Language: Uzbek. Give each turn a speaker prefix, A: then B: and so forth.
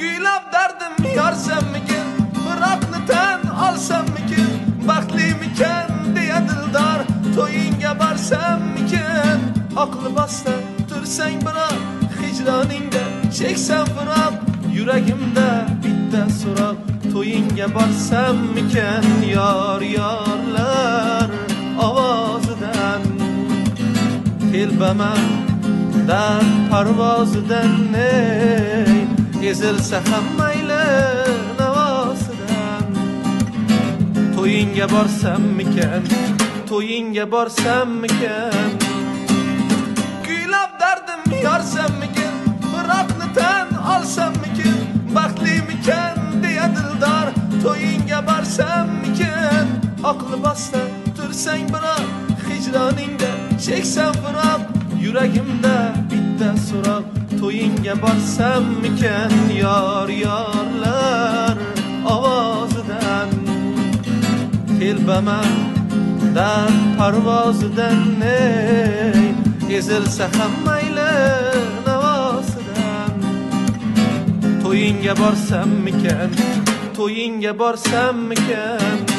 A: Kuylab dardim yorsammikin, firoqni tan olsammikin, baxtlimikan deya dildor, to'yingga borsammikin. Aqli bossa tursang biroq, hijroningda cheksan firoq, yuragimda bitta so'roq, to'yingga borsammikin. Yor yorlar ovozidan telbaman dard parvozidan, ezilsa ham mayli navosidan. To'yingga borsammikin, to'yingga borsammikin, kuylab dardim yorsammikin, firoqni tan olsammikin, baxtlimikan deya dildor, to'yingga borsammikin. Aqli bossa tursang biroq, hijroningda cheksan firoq, yuragimda bitta so'roq, to'yingga borsammikin. Yor yorlar ovozidan telbaman dard parvozidan, ezilsa ham mayli navosidan. To'yingga borsammikin, to'yingga borsammikin.